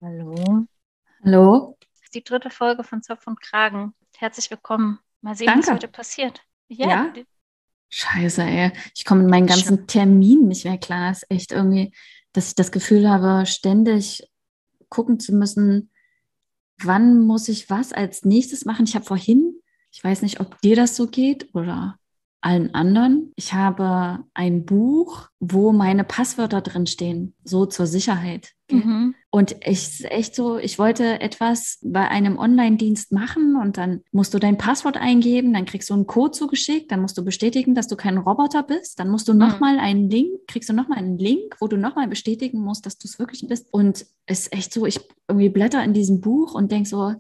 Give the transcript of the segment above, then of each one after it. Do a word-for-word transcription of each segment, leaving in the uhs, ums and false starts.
Hallo. Hallo? Das ist die dritte Folge von Zopf und Kragen. Herzlich willkommen. Mal sehen, was Danke. heute passiert. Ja, Ja? die- Scheiße, ey. Ich komme mit meinen Schn- ganzen Terminen nicht mehr klar. Es ist echt irgendwie, dass ich das Gefühl habe, ständig gucken zu müssen, wann muss ich was als nächstes machen. Ich habe vorhin, ich weiß nicht, ob dir das so geht oder allen anderen. Ich habe ein Buch, wo meine Passwörter drin stehen, so zur Sicherheit. Gell? mhm. Und ich echt so, ich wollte etwas bei einem Online-Dienst machen und dann musst du dein Passwort eingeben, dann kriegst du einen Code zugeschickt, dann musst du bestätigen, dass du kein Roboter bist, dann musst du Mhm. nochmal einen Link, kriegst du nochmal einen Link, wo du nochmal bestätigen musst, dass du es wirklich bist. Und es ist echt so, ich irgendwie blätter in diesem Buch und denk so,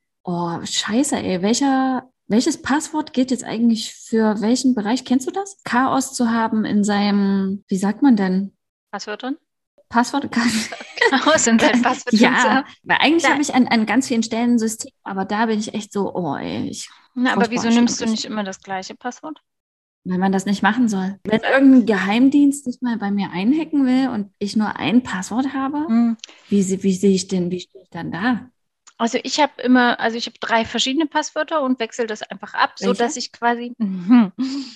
oh, scheiße, ey, welcher, welches Passwort gilt jetzt eigentlich für welchen Bereich? Kennst du das? Chaos zu haben in seinem, wie sagt man denn? Passwörtern? Passwort? Chaos in seinem Passwort drin zu Ja, haben. weil eigentlich Da, habe ich an, an ganz vielen Stellen ein System, aber da bin ich echt so, oh, ey, ich, na, aber wieso furchtbar nimmst du schnuckig, nicht immer das gleiche Passwort? weil man das nicht machen soll. Wenn irgendein Geheimdienst nicht mal bei mir einhacken will und ich nur ein Passwort habe, Hm. wie, se- wie sehe ich denn, wie stehe ich dann da? Also ich habe immer, also ich habe drei verschiedene Passwörter und wechsle das einfach ab, Welche? sodass ich quasi mhm.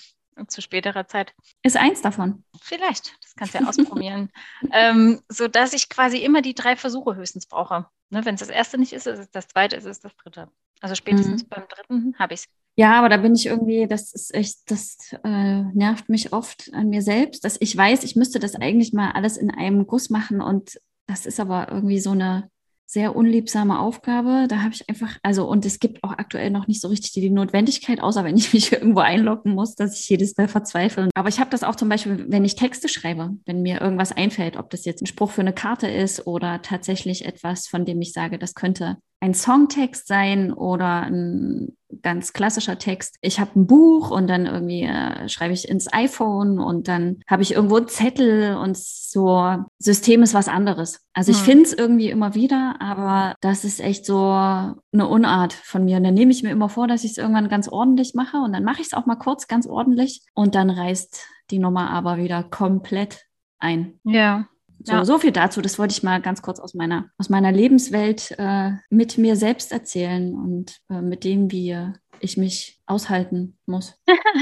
zu späterer Zeit. Ist eins davon. Vielleicht, das kannst du ja ausprobieren. Ähm, so dass ich quasi immer die drei Versuche höchstens brauche. Ne, wenn es das erste nicht ist, ist es das zweite, ist es das dritte. Also spätestens Mhm. beim dritten habe ich es. Ja, aber da bin ich irgendwie, das ist echt, das äh, nervt mich oft an mir selbst, dass ich weiß, ich müsste das eigentlich mal alles in einem Guss machen und das ist aber irgendwie so eine sehr unliebsame Aufgabe. Da habe ich einfach, also und es gibt auch aktuell noch nicht so richtig die Notwendigkeit, außer wenn ich mich irgendwo einloggen muss, dass ich jedes Mal verzweifle. Aber ich habe das auch zum Beispiel, wenn ich Texte schreibe, wenn mir irgendwas einfällt, ob das jetzt ein Spruch für eine Karte ist oder tatsächlich etwas, von dem ich sage, das könnte ein Songtext sein oder ein ganz klassischer Text. Ich habe ein Buch und dann irgendwie äh, schreibe ich ins iPhone und dann habe ich irgendwo einen Zettel und so. System ist was anderes. Also ich Hm. finde es irgendwie immer wieder, aber das ist echt so eine Unart von mir. Und dann nehme ich mir immer vor, dass ich es irgendwann ganz ordentlich mache und dann mache ich es auch mal kurz ganz ordentlich und dann reißt die Nummer aber wieder komplett ein. Ja, So, ja. so viel dazu. Das wollte ich mal ganz kurz aus meiner, aus meiner Lebenswelt äh, mit mir selbst erzählen und äh, mit dem, wie äh, ich mich aushalten muss.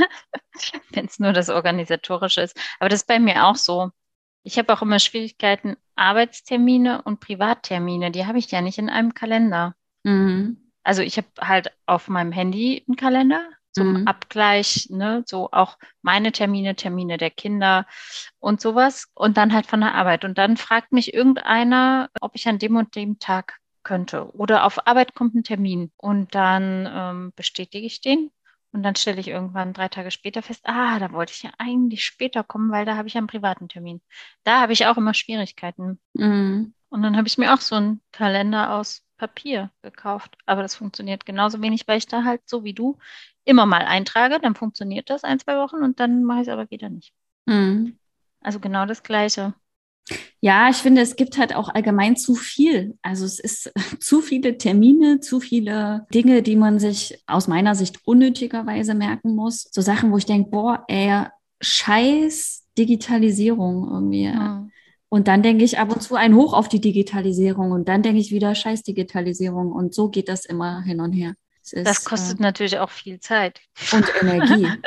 Wenn es nur das Organisatorische ist. Aber das ist bei mir auch so. Ich habe auch immer Schwierigkeiten, Arbeitstermine und Privattermine, die habe ich ja nicht in einem Kalender. Mhm. Also ich habe halt auf meinem Handy einen Kalender zum Mhm. Abgleich, ne, so auch meine Termine, Termine der Kinder und sowas und dann halt von der Arbeit. Und dann fragt mich irgendeiner, ob ich an dem und dem Tag könnte. Oder auf Arbeit kommt ein Termin und dann ähm, bestätige ich den. Und dann stelle ich irgendwann drei Tage später fest, ah, da wollte ich ja eigentlich später kommen, weil da habe ich ja einen privaten Termin. Da habe ich auch immer Schwierigkeiten. Mhm. Und dann habe ich mir auch so einen Kalender aus Papier gekauft. Aber das funktioniert genauso wenig, weil ich da halt so wie du immer mal eintrage. Dann funktioniert das ein, zwei Wochen und dann mache ich es aber wieder nicht. Mhm. Also genau das Gleiche. Ja, ich finde, es gibt halt auch allgemein zu viel. Also es ist zu viele Termine, zu viele Dinge, die man sich aus meiner Sicht unnötigerweise merken muss. So Sachen, wo ich denke, boah, ey, scheiß Digitalisierung irgendwie. Hm. Und dann denke ich ab und zu ein Hoch auf die Digitalisierung und dann denke ich wieder scheiß Digitalisierung. Und so geht das immer hin und her. Es Das ist, äh, kostet natürlich auch viel Zeit. und Energie.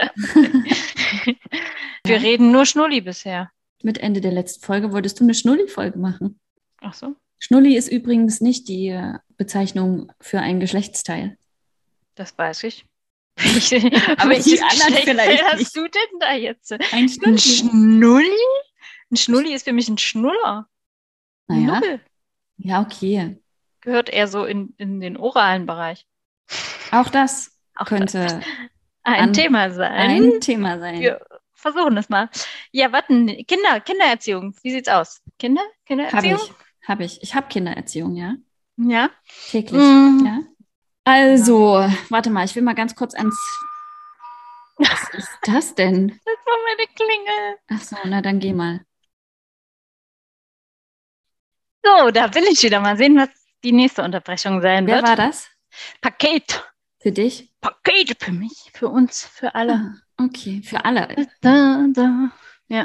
Wir Ja. reden nur Schnulli bisher. Mit Ende der letzten Folge wolltest du eine Schnulli-Folge machen. Ach so, Schnulli ist übrigens nicht die äh, Bezeichnung für ein Geschlechtsteil. das weiß ich. Welch- Aber die Welches anderen Geschlechtsteil vielleicht hast nicht. du denn da jetzt? Ein Ein Schnulli. Schnulli? Ein Schnulli ist für mich ein Schnuller. Ein Naja, Nubbel. ja, okay. Gehört eher so in, in den oralen Bereich. Auch das Auch das könnte ein an Thema sein. ein Thema sein. Wir versuchen es mal. Ja, warten. Kinder, Kindererziehung. Wie sieht's aus? Kinder? Habe Kindererziehung? ich, habe ich. Ich habe Kindererziehung, ja. Ja. Täglich, Mm, ja. ja. Also, warte mal, ich will mal ganz kurz ans. Was ist das denn? Das war meine Klingel. Ach so, na dann geh mal. So, da bin ich wieder. Mal sehen, was die nächste Unterbrechung sein Wer war wird. das? Paket. Für dich? Paket für mich, für uns, für alle. Ah, okay, für alle. Da, da. Ja.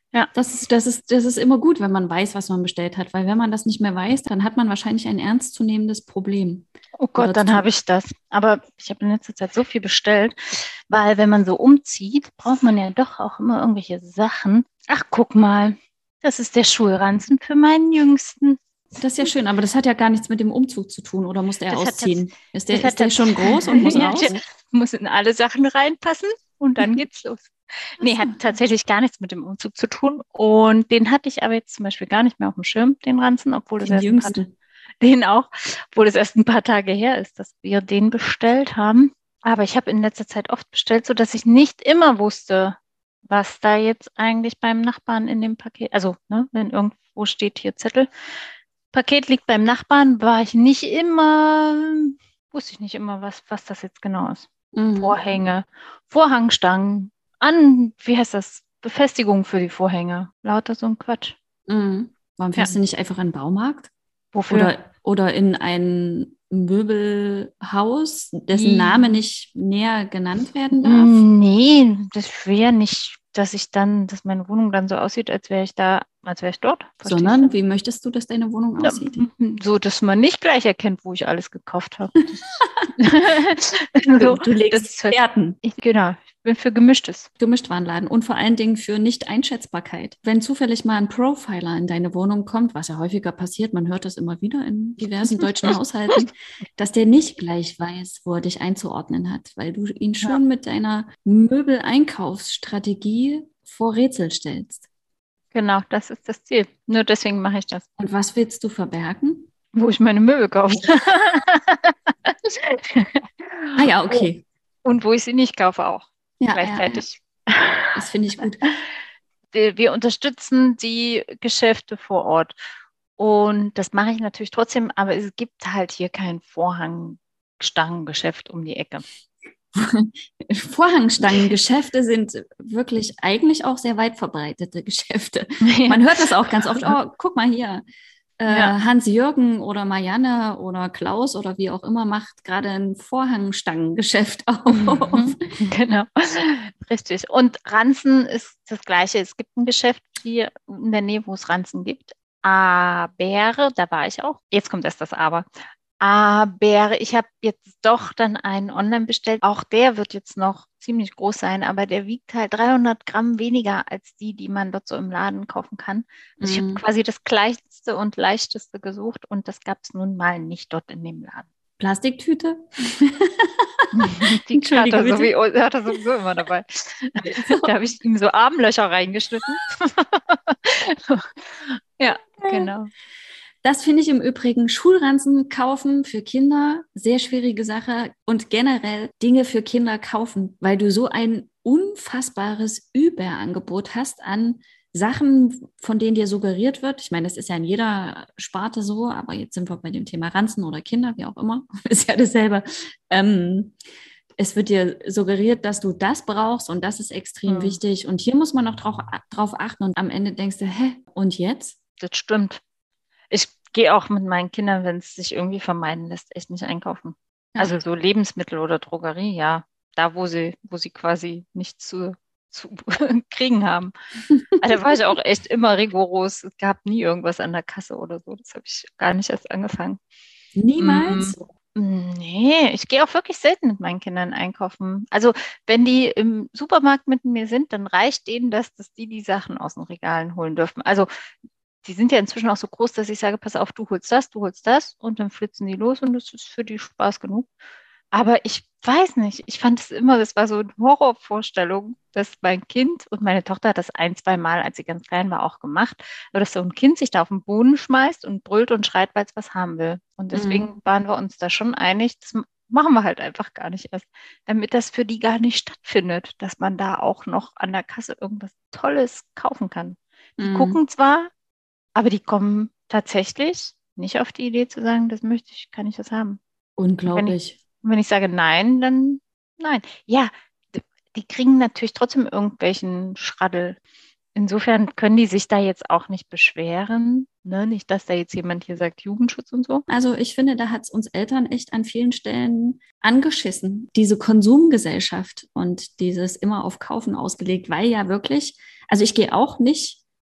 Ja. Das ist, das ist, das ist immer gut, wenn man weiß, was man bestellt hat, weil wenn man das nicht mehr weiß, dann hat man wahrscheinlich ein ernstzunehmendes Problem. Oh Gott, Oder dann zu, habe ich das. Aber ich habe in letzter Zeit so viel bestellt, weil wenn man so umzieht, braucht man ja doch auch immer irgendwelche Sachen. Ach, guck mal, das ist der Schulranzen für meinen Jüngsten. das ist ja schön, aber das hat ja gar nichts mit dem Umzug zu tun, oder muss der Das hat ausziehen? Ist der, das hat ist der schon groß und muss ja, raus? der muss in alle Sachen reinpassen und dann geht's los. Nee, hat Ach so. tatsächlich gar nichts mit dem Umzug zu tun. Und den hatte ich aber jetzt zum Beispiel gar nicht mehr auf dem Schirm, den Ranzen, obwohl das Den erst ein paar, Jüngsten. den auch, obwohl es erst ein paar Tage her ist, dass wir den bestellt haben. Aber ich habe in letzter Zeit oft bestellt, so dass ich nicht immer wusste, was da jetzt eigentlich beim Nachbarn in dem Paket, also ne, wenn irgendwo steht hier Zettel, Paket liegt beim Nachbarn, war ich nicht immer, wusste ich nicht immer, was, was das jetzt genau ist. Mhm. Vorhänge, Vorhangstangen, an, wie heißt das? Befestigung für die Vorhänge. Lauter so ein Quatsch. Mhm. Warum Ja, fährst du nicht einfach in den Baumarkt? wofür? Oder, oder in ein Möbelhaus, dessen Name I- nicht näher genannt werden darf? Nee, das wäre nicht, dass ich dann, dass meine Wohnung dann so aussieht, als wäre ich da, als wäre ich dort. Verstehst du? Sondern wie möchtest du, dass deine Wohnung Ja, aussieht? so, dass man nicht gleich erkennt, wo ich alles gekauft habe. Das, Du, so, du das legst ist halt, Werten. ich, genau, ich bin für Gemischtes. Gemischtwarenladen und vor allen Dingen für Nicht-Einschätzbarkeit. Wenn zufällig mal ein Profiler in deine Wohnung kommt, was ja häufiger passiert, man hört das immer wieder in diversen deutschen Haushalten, dass der nicht gleich weiß, wo er dich einzuordnen hat, weil du ihn Ja, schon mit deiner Möbeleinkaufsstrategie vor Rätsel stellst. genau, das ist das Ziel. Nur deswegen mache ich das, Und was willst du verbergen? wo ich meine Möbel kaufe. Ah ja, Oh, okay. und wo ich sie nicht kaufe auch Ja, ja, ja. gleichzeitig. Das finde ich gut. Wir wir unterstützen die Geschäfte vor Ort. Und das mache ich natürlich trotzdem, aber es gibt halt hier kein Vorhangstangengeschäft um die Ecke. Vorhangstangengeschäfte sind wirklich eigentlich auch sehr weit verbreitete Geschäfte. Ja, Man hört das auch ganz oft. Oh, guck mal hier, äh, ja. Hans-Jürgen oder Marianne oder Klaus oder wie auch immer macht gerade ein Vorhangstangengeschäft auf. Mhm, genau, richtig. Und Ranzen ist das Gleiche. Es gibt ein Geschäft hier in der Nähe, wo es Ranzen gibt. Aber, da war ich auch. Jetzt kommt erst das Aber. Aber ich habe jetzt doch dann einen online bestellt. Auch der wird jetzt noch ziemlich groß sein, aber der wiegt halt dreihundert Gramm weniger als die, die man dort so im Laden kaufen kann. Also ich habe Mm, quasi das kleinste und leichteste gesucht und das gab es nun mal nicht dort in dem Laden. Plastiktüte? Die hat Entschuldige er, bitte. sowieso, hat er sowieso immer dabei. So. Da habe ich ihm so Armlöcher reingeschnitten. Ja, genau. Das finde ich im Übrigen Schulranzen kaufen für Kinder, sehr schwierige Sache und generell Dinge für Kinder kaufen, weil du so ein unfassbares Überangebot hast an Sachen, von denen dir suggeriert wird. Ich meine, das ist ja in jeder Sparte so, aber jetzt sind wir bei dem Thema Ranzen oder Kinder, wie auch immer, ist ja dasselbe. Ähm, es wird dir suggeriert, dass du das brauchst und das ist extrem Hm, wichtig und hier muss man noch drauf, drauf achten und am Ende denkst du, hä, und jetzt? das stimmt. Ich gehe auch mit meinen Kindern, wenn es sich irgendwie vermeiden lässt, echt nicht einkaufen. Ja. Also so Lebensmittel oder Drogerie, ja. Da, wo sie, wo sie quasi nichts zu, zu kriegen haben. Also da war ich auch echt immer rigoros. Es gab nie irgendwas an der Kasse oder so. Das habe ich gar nicht erst angefangen. Mm, Niemals? nee, ich gehe auch wirklich selten mit meinen Kindern einkaufen. Also wenn die im Supermarkt mit mir sind, dann reicht denen das, dass die die Sachen aus den Regalen holen dürfen. Also die sind ja inzwischen auch so groß, dass ich sage, pass auf, du holst das, du holst das und dann flitzen die los und das ist für die Spaß genug. Aber ich weiß nicht, ich fand es immer, das war so eine Horrorvorstellung, dass mein Kind und meine Tochter hat das ein, zwei Mal, als sie ganz klein war, auch gemacht, aber dass so ein Kind sich da auf den Boden schmeißt und brüllt und schreit, weil es was haben will. Und Mhm. deswegen waren wir uns da schon einig, das machen wir halt einfach gar nicht erst, damit das für die gar nicht stattfindet, dass man da auch noch an der Kasse irgendwas Tolles kaufen kann. Die Mhm. gucken zwar, aber die kommen tatsächlich nicht auf die Idee zu sagen, das möchte ich, kann ich das haben. Und wenn ich, Unglaublich. wenn ich sage nein, dann nein. Ja, d- die kriegen natürlich trotzdem irgendwelchen Schraddel. Insofern können die sich da jetzt auch nicht beschweren. Ne? Nicht, dass da jetzt jemand hier sagt, Jugendschutz und so. Also ich finde, da hat es uns Eltern echt an vielen Stellen angeschissen. Diese Konsumgesellschaft und dieses immer auf Kaufen ausgelegt, weil ja wirklich, also ich gehe auch nicht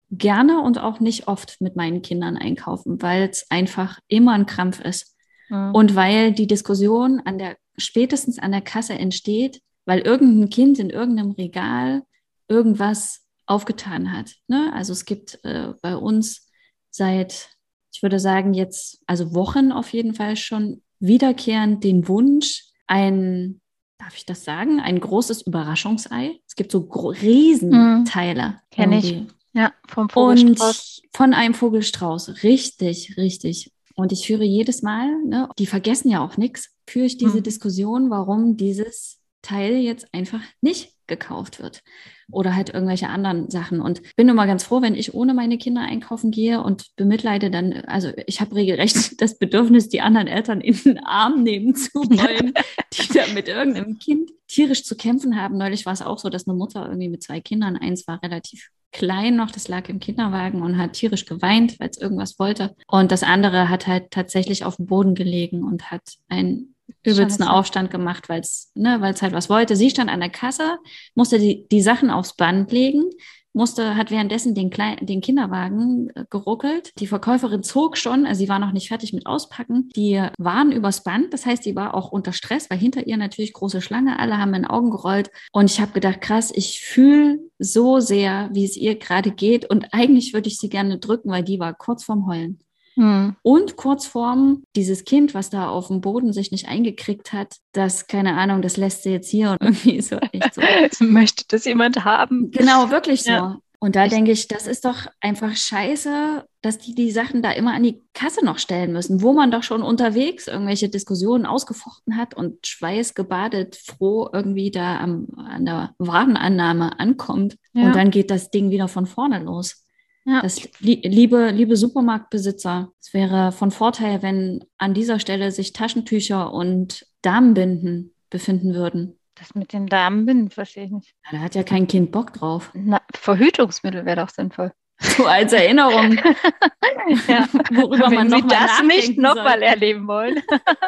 gerne und auch nicht oft mit meinen Kindern einkaufen, weil es einfach immer ein Krampf ist. Mhm. Und weil die Diskussion an der, spätestens an der Kasse entsteht, weil irgendein Kind in irgendeinem Regal irgendwas aufgetan hat. Ne? Also es gibt äh, bei uns seit, ich würde sagen jetzt, also Wochen auf jeden Fall schon wiederkehrend den Wunsch, ein, darf ich das sagen, ein großes Überraschungsei. Es gibt so gro- Riesenteile. Mhm. Kenne ich. Ja, vom Vogelstrauß. Und von einem Vogelstrauß. Richtig, richtig. Und ich führe jedes Mal, ne, die vergessen ja auch nichts, führe ich diese mhm. Diskussion, warum dieses Teil jetzt einfach nicht gekauft wird. Oder halt irgendwelche anderen Sachen. Und bin immer ganz froh, wenn ich ohne meine Kinder einkaufen gehe und bemitleide dann, also ich habe regelrecht das Bedürfnis, die anderen Eltern in den Arm nehmen zu wollen, die da mit irgendeinem Kind tierisch zu kämpfen haben. Neulich war es auch so, dass eine Mutter irgendwie mit zwei Kindern, eins war relativ klein noch, das lag im Kinderwagen und hat tierisch geweint, weil es irgendwas wollte. Und das andere hat halt tatsächlich auf dem Boden gelegen und hat einen übelsten Scheiße. Aufstand gemacht, weil es ne, weil es halt was wollte. Sie stand an der Kasse, musste die, die Sachen aufs Band legen, musste, hat währenddessen den, Klein, den Kinderwagen äh, geruckelt. Die Verkäuferin zog schon, also sie war noch nicht fertig mit Auspacken. Die waren übers Band, das heißt, die war auch unter Stress, weil hinter ihr natürlich große Schlange, alle haben in den Augen gerollt. Und ich habe gedacht, krass, ich fühle so sehr, wie es ihr gerade geht. Und eigentlich würde ich sie gerne drücken, weil die war kurz vorm Heulen. Hm. Und kurz vorm, dieses Kind, was da auf dem Boden sich nicht eingekriegt hat, das, keine Ahnung, das lässt sie jetzt hier und irgendwie so echt so. Möchte das jemand haben? Genau, wirklich so. Ja. Und da ich denke ich, das ist doch einfach scheiße, dass die die Sachen da immer an die Kasse noch stellen müssen, wo man doch schon unterwegs irgendwelche Diskussionen ausgefochten hat und schweißgebadet froh irgendwie da am, an der Warenannahme ankommt. Ja. Und dann geht das Ding wieder von vorne los. Ja. Das, liebe, liebe Supermarktbesitzer, es wäre von Vorteil, wenn an dieser Stelle sich Taschentücher und Damenbinden befinden würden. Das mit den Damenbinden verstehe ich nicht. Ja, da hat ja kein Kind Bock drauf. Na, Verhütungsmittel wäre doch sinnvoll. So als Erinnerung. Ja, worüber man noch mal das nicht nochmal erleben wollen.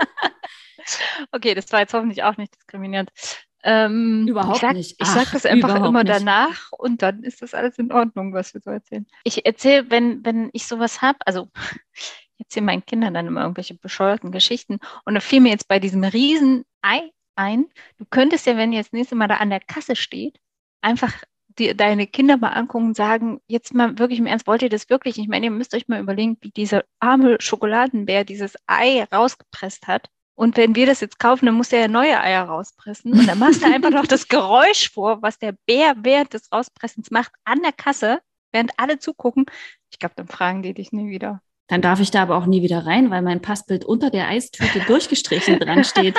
Okay, das war jetzt hoffentlich auch nicht diskriminierend. Ähm, überhaupt ich sag, nicht. Ich sage das einfach immer nicht. danach und dann ist das alles in Ordnung, was wir so erzählen. Ich erzähle, wenn, wenn ich sowas habe, also ich erzähle meinen Kindern dann immer irgendwelche bescheuerten Geschichten und da fiel mir jetzt bei diesem riesen Ei ein, du könntest ja, wenn ihr das nächste Mal da an der Kasse steht, einfach die, deine Kinder mal angucken und sagen, jetzt mal wirklich im Ernst, wollt ihr das wirklich? Ich meine, ihr müsst euch mal überlegen, wie dieser arme Schokoladenbär dieses Ei rausgepresst hat. Und wenn wir das jetzt kaufen, dann muss der ja neue Eier rauspressen. Und dann machst du einfach noch das Geräusch vor, was der Bär während des Rauspressens macht an der Kasse, während alle zugucken. Ich glaube, dann fragen die dich nie wieder. Dann darf ich da aber auch nie wieder rein, weil mein Passbild unter der Eistüte durchgestrichen dran steht.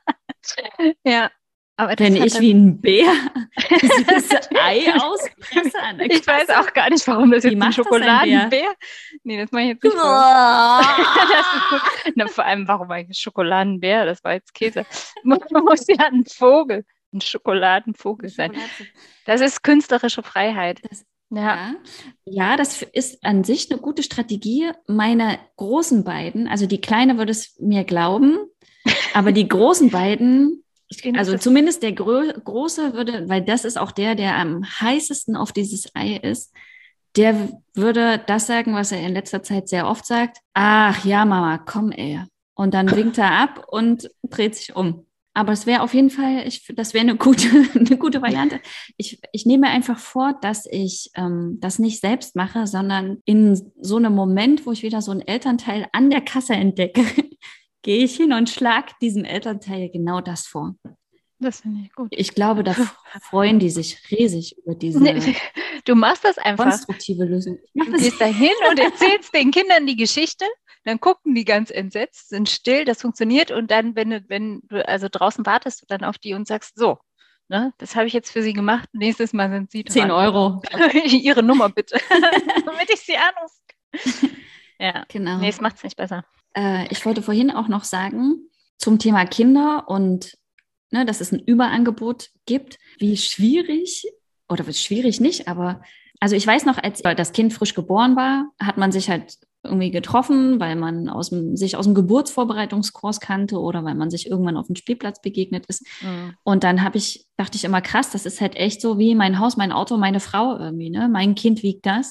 Ja. Aber wenn ich wie ein Bär dieses Ei auspresse an der Kasse. Ich weiß auch gar nicht, warum das jetzt ein Schokoladenbär. Nee, das mache ich jetzt nicht. Das ist gut. Na, vor allem, warum eigentlich Schokoladenbär? Das war jetzt Käse. Man muss ja ein Vogel, ein Schokoladenvogel sein. Das ist künstlerische Freiheit. Das, ja. Ja. ja, das ist an sich eine gute Strategie. Meine großen beiden, also die Kleine würde es mir glauben, aber die großen beiden, also zumindest der Gro- Große würde, weil das ist auch der, der am heißesten auf dieses Ei ist, der würde das sagen, was er in letzter Zeit sehr oft sagt. Ach ja, Mama, komm ey. Und dann winkt er ab und dreht sich um. Aber es wäre auf jeden Fall, ich, das wäre eine gute, eine gute Variante. Ich, ich nehme mir einfach vor, dass ich ähm, das nicht selbst mache, sondern in so einem Moment, wo ich wieder so ein Elternteil an der Kasse entdecke, gehe ich hin und schlage diesem Elternteil genau das vor. Das finde ich gut. Ich glaube, da freuen die sich riesig über diese nee, du machst das einfach. konstruktive Lösung. Du gehst da hin und erzählst den Kindern die Geschichte, dann gucken die ganz entsetzt, sind still, das funktioniert und dann, wenn du, wenn du also draußen wartest du dann auf die und sagst, so, ne, das habe ich jetzt für sie gemacht, nächstes Mal sind sie dran. zehn Euro. Ihre Nummer bitte, damit ich sie anrufe. Ja, genau. Nee, es macht es nicht besser. Ich wollte vorhin auch noch sagen, zum Thema Kinder und ne, dass es ein Überangebot gibt, wie schwierig, oder schwierig nicht, aber also ich weiß noch, als das Kind frisch geboren war, hat man sich halt irgendwie getroffen, weil man aus dem, sich aus dem Geburtsvorbereitungskurs kannte oder weil man sich irgendwann auf dem Spielplatz begegnet ist. Mhm. Und dann habe ich, dachte ich immer, krass, das ist halt echt so wie mein Haus, mein Auto, meine Frau irgendwie, ne? Mein Kind wiegt das.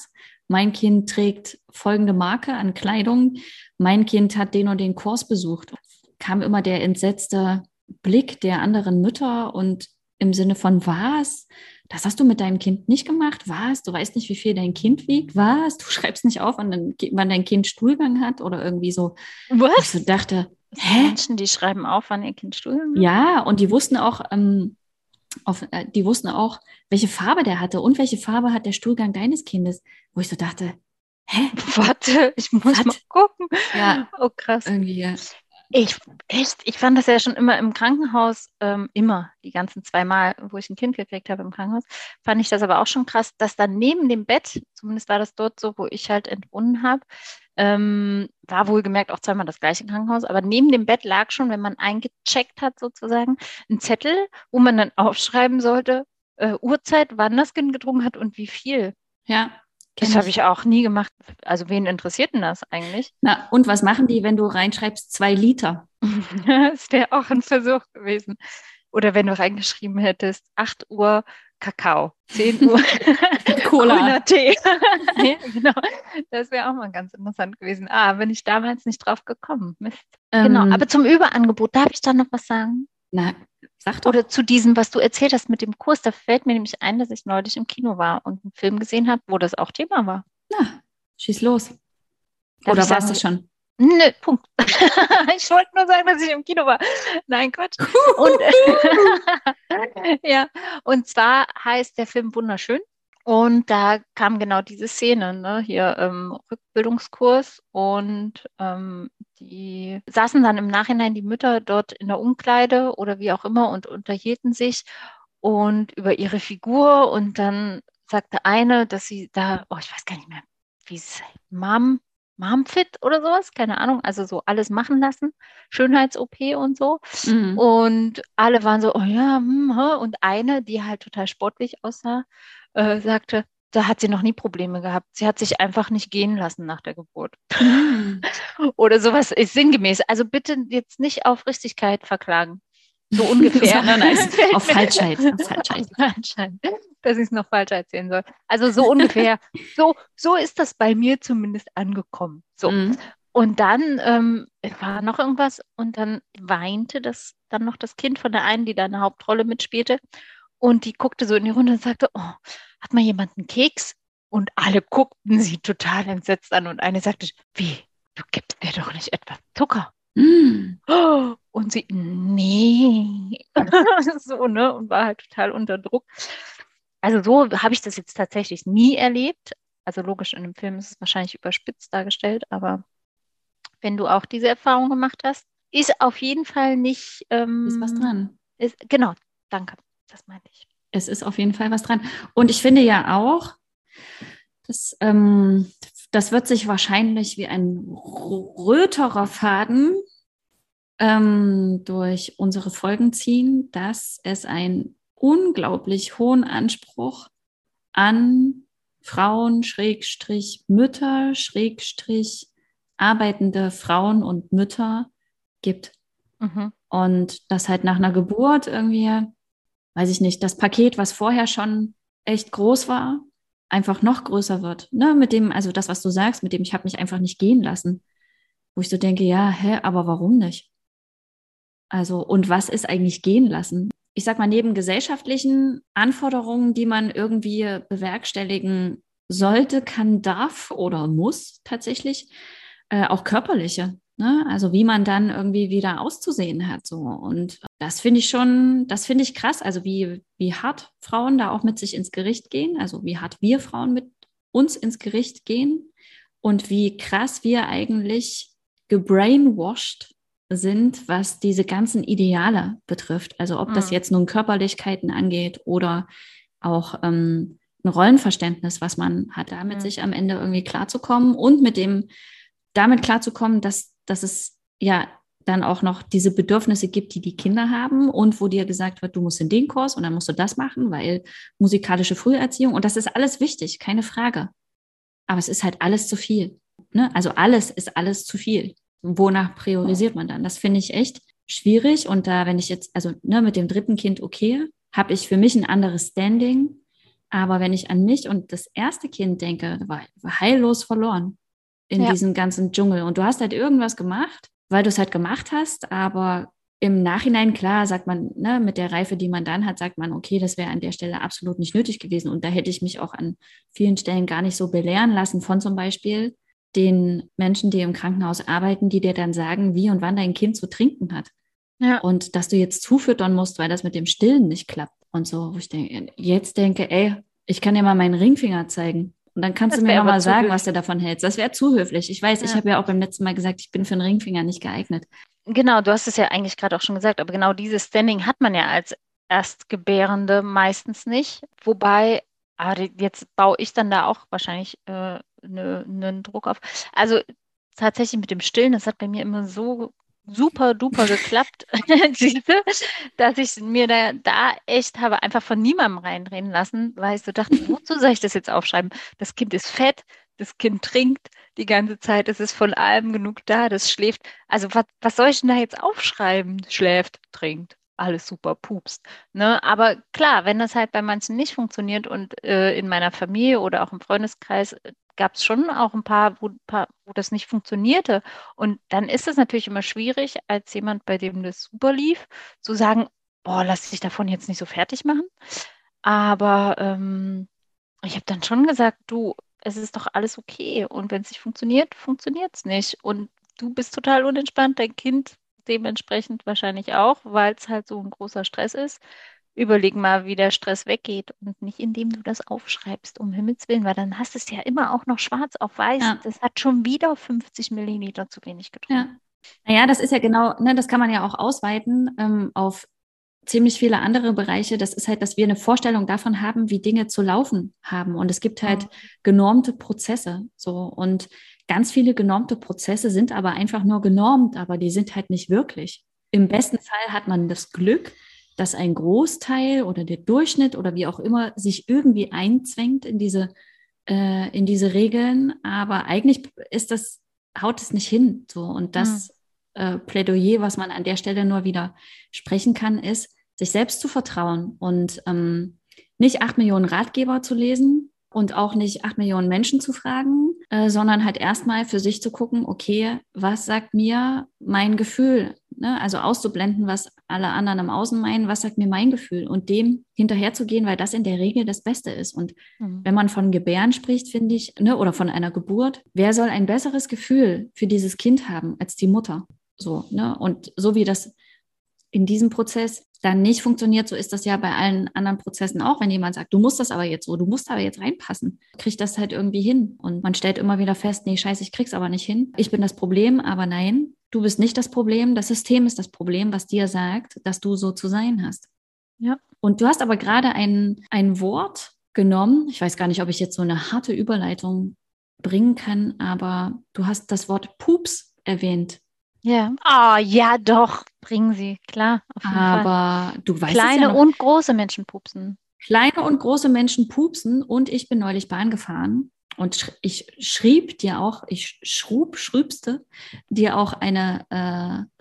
mein Kind trägt folgende Marke an Kleidung, mein Kind hat den und den Kurs besucht. Kam immer der entsetzte Blick der anderen Mütter und im Sinne von, was? Das hast du mit deinem Kind nicht gemacht? Was? Du weißt nicht, wie viel dein Kind wiegt? Was? Du schreibst nicht auf, wann dein, wann dein Kind Stuhlgang hat oder irgendwie so. Was? Ich so dachte, hä? Menschen, die schreiben auf, wann ihr Kind Stuhlgang hat? Ja, und die wussten auch, ähm, auf, äh, die wussten auch, welche Farbe der hatte und welche Farbe hat der Stuhlgang deines Kindes. Wo ich so dachte, hä? Warte, ich muss Was? mal gucken. Ja, Oh, krass. irgendwie, ja. Ich, echt, ich fand das ja schon immer im Krankenhaus, ähm, immer, die ganzen zwei Mal, wo ich ein Kind gekriegt habe im Krankenhaus, fand ich das aber auch schon krass, dass dann neben dem Bett, zumindest war das dort so, wo ich halt entbunden habe, ähm, war wohlgemerkt auch zweimal das gleiche Krankenhaus, aber neben dem Bett lag schon, wenn man eingecheckt hat sozusagen, ein Zettel, wo man dann aufschreiben sollte, äh, Uhrzeit, wann das Kind getrunken hat und wie viel. Ja, kenn Das habe ich auch nie gemacht. Also wen interessiert denn das eigentlich? Na, und was machen die, wenn du reinschreibst, zwei Liter? Das wäre auch ein Versuch gewesen. Oder wenn du reingeschrieben hättest, acht Uhr Kakao, zehn Uhr Cola. grüner Tee. Ja, genau. Das wäre auch mal ganz interessant gewesen. Ah, bin ich damals nicht drauf gekommen. Mist. Genau. Ähm, Aber zum Überangebot, darf ich da noch was sagen? na, sag doch. Oder zu diesem, was du erzählt hast mit dem Kurs, da fällt mir nämlich ein, dass ich neulich im Kino war und einen Film gesehen habe, wo das auch Thema war. Na, schieß los. Darf Oder ich warst sagen, du schon? Nö, Punkt. Ich wollte nur sagen, dass ich im Kino war. Nein, Quatsch. Und, ja, und zwar heißt der Film Wunderschön. Und da kam genau diese Szene, ne? Hier ähm, Rückbildungskurs. Und ähm, die saßen dann im Nachhinein die Mütter dort in der Umkleide oder wie auch immer und unterhielten sich und über ihre Figur. Und dann sagte eine, dass sie da, oh, ich weiß gar nicht mehr, wie es Mom Momfit oder sowas, keine Ahnung, also so alles machen lassen, Schönheits-O P und so. Mhm. Und alle waren so, oh ja, hm, hä. Und eine, die halt total sportlich aussah, äh, sagte, da hat sie noch nie Probleme gehabt. Sie hat sich einfach nicht gehen lassen nach der Geburt. Mhm. Oder sowas ist sinngemäß. Also bitte jetzt nicht auf Richtigkeit verklagen. So ungefähr. Sondern als auf Falschheit. Auf Falschheit. Auf Falschheit. Dass ich es noch falsch erzählen soll. Also so ungefähr. So, so ist das bei mir zumindest angekommen. So. Mhm. Und dann ähm, war noch irgendwas und dann weinte das dann noch das Kind von der einen, die da eine Hauptrolle mitspielte. Und die guckte so in die Runde und sagte, oh, hat mal jemand einen Keks? Und alle guckten sie total entsetzt an. Und eine sagte, wie, du gibst mir doch nicht etwas Zucker. Mhm. Und sie, nee. So, ne? Und war halt total unter Druck. Also so habe ich das jetzt tatsächlich nie erlebt. Also logisch, in dem Film ist es wahrscheinlich überspitzt dargestellt, aber wenn du auch diese Erfahrung gemacht hast, ist auf jeden Fall nicht, ähm, Ist was dran. ist, genau, danke, das meinte ich. Es ist auf jeden Fall was dran. Und ich finde ja auch, dass, ähm, das wird sich wahrscheinlich wie ein röterer Faden ähm, durch unsere Folgen ziehen, dass es einen unglaublich hohen Anspruch an Frauen, Schrägstrich Mütter, Schrägstrich arbeitende Frauen und Mütter gibt. Mhm. Und das halt nach einer Geburt irgendwie, weiß ich nicht, das Paket, was vorher schon echt groß war, einfach noch größer wird. Ne? Mit dem, also das, was du sagst, mit dem ich habe mich einfach nicht gehen lassen. Wo ich so denke, ja, hä, aber warum nicht? Also, und was ist eigentlich gehen lassen? Ich sag mal, neben gesellschaftlichen Anforderungen, die man irgendwie bewerkstelligen sollte, kann, darf oder muss tatsächlich, äh, auch körperliche. Ne? Also wie man dann irgendwie wieder auszusehen hat. So. Und das finde ich schon, das finde ich krass. Also wie, wie hart Frauen da auch mit sich ins Gericht gehen, also wie hart wir Frauen mit uns ins Gericht gehen und wie krass wir eigentlich gebrainwashed sind, was diese ganzen Ideale betrifft. Also ob das Mhm. jetzt nun Körperlichkeiten angeht oder auch ähm, ein Rollenverständnis, was man hat, damit Mhm. sich am Ende irgendwie klarzukommen und mit dem, damit klarzukommen, dass, dass es ja dann auch noch diese Bedürfnisse gibt, die die Kinder haben und wo dir gesagt wird, du musst in den Kurs und dann musst du das machen, weil musikalische Früherziehung und das ist alles wichtig, keine Frage. Aber es ist halt alles zu viel. Ne? Also alles ist alles zu viel. Wonach priorisiert man dann? Das finde ich echt schwierig. Und da, wenn ich jetzt, also ne, mit dem dritten Kind okay, habe ich für mich ein anderes Standing. Aber wenn ich an mich und das erste Kind denke, war, war heillos verloren in Ja. diesem ganzen Dschungel. Und du hast halt irgendwas gemacht, weil du es halt gemacht hast, aber im Nachhinein, klar, sagt man, ne, mit der Reife, die man dann hat, sagt man, okay, das wäre an der Stelle absolut nicht nötig gewesen. Und da hätte ich mich auch an vielen Stellen gar nicht so belehren lassen von zum Beispiel den Menschen, die im Krankenhaus arbeiten, die dir dann sagen, wie und wann dein Kind zu trinken hat. Ja. Und dass du jetzt zufüttern musst, weil das mit dem Stillen nicht klappt. Und so, wo ich denke, jetzt denke, ey, ich kann dir mal meinen Ringfinger zeigen. Und dann kannst Das du mir wäre aber nochmal zu sagen, höflich. was du davon hältst. Das wäre zu höflich. Ich weiß, ich Ja. habe ja auch beim letzten Mal gesagt, ich bin für einen Ringfinger nicht geeignet. Genau, du hast es ja eigentlich gerade auch schon gesagt, aber genau dieses Standing hat man ja als Erstgebärende meistens nicht. Wobei, ah, die- jetzt baue ich dann da auch wahrscheinlich äh, ne, einen Druck auf. Also tatsächlich mit dem Stillen, das hat bei mir immer so super duper geklappt, siehst du, dass ich mir da, da echt habe einfach von niemandem reindrehen lassen, weil ich so dachte, wozu soll ich das jetzt aufschreiben? Das Kind ist fett, das Kind trinkt die ganze Zeit, es ist von allem genug da, das schläft. Also was, was soll ich denn da jetzt aufschreiben? Schläft, trinkt, alles super, pupst. Ne? Aber klar, wenn das halt bei manchen nicht funktioniert und äh, in meiner Familie oder auch im Freundeskreis gab es schon auch ein paar wo, paar, wo das nicht funktionierte. Und dann ist es natürlich immer schwierig, als jemand, bei dem das super lief, zu sagen, boah, lass dich davon jetzt nicht so fertig machen. Aber ähm, ich habe dann schon gesagt, du, es ist doch alles okay. Und wenn es nicht funktioniert, funktioniert es nicht. Und du bist total unentspannt, dein Kind dementsprechend wahrscheinlich auch, weil es halt so ein großer Stress ist. Überleg mal, wie der Stress weggeht und nicht indem du das aufschreibst, um Himmels Willen, weil dann hast du es ja immer auch noch schwarz auf weiß. Ja, Das hat schon wieder fünfzig Milliliter zu wenig ja. getrunken. Naja, das ist ja genau, ne, das kann man ja auch ausweiten ähm, auf ziemlich viele andere Bereiche. Das ist halt, dass wir eine Vorstellung davon haben, wie Dinge zu laufen haben. Und es gibt halt Mhm. genormte Prozesse. So. Und ganz viele genormte Prozesse sind aber einfach nur genormt, aber die sind halt nicht wirklich. Im besten Fall hat man das Glück, dass ein Großteil oder der Durchschnitt oder wie auch immer sich irgendwie einzwängt in diese, äh, in diese Regeln. Aber eigentlich ist das, haut es nicht hin. So. Und Mhm. das äh, Plädoyer, was man an der Stelle nur wieder sprechen kann, ist, sich selbst zu vertrauen und ähm, nicht acht Millionen Ratgeber zu lesen und auch nicht acht Millionen Menschen zu fragen, äh, sondern halt erstmal für sich zu gucken, okay, was sagt mir mein Gefühl? Ne? Also auszublenden, was alle anderen im Außen meinen, was sagt mir mein Gefühl? Und dem hinterherzugehen, weil das in der Regel das Beste ist. Und Mhm. wenn man von Gebären spricht, finde ich, ne, oder von einer Geburt, wer soll ein besseres Gefühl für dieses Kind haben als die Mutter? So, ne? Und so wie das in diesem Prozess dann nicht funktioniert, so ist das ja bei allen anderen Prozessen auch, wenn jemand sagt, du musst das aber jetzt so, du musst aber jetzt reinpassen, kriegt das halt irgendwie hin. Und man stellt immer wieder fest, nee, scheiße, ich krieg's aber nicht hin. Ich bin das Problem, aber nein, du bist nicht das Problem, das System ist das Problem, was dir sagt, dass du so zu sein hast. Ja. Und du hast aber gerade ein, ein Wort genommen, ich weiß gar nicht, ob ich jetzt so eine harte Überleitung bringen kann, aber du hast das Wort Pups erwähnt. Ja. Ah, ja, doch, bringen sie, klar, auf jeden Fall. Aber du weißt es ja Kleine noch, und große Menschen pupsen. kleine und große Menschen pupsen und ich bin neulich Bahn gefahren und sch ich schrieb dir auch, ich schrub, schrübste dir auch eine äh,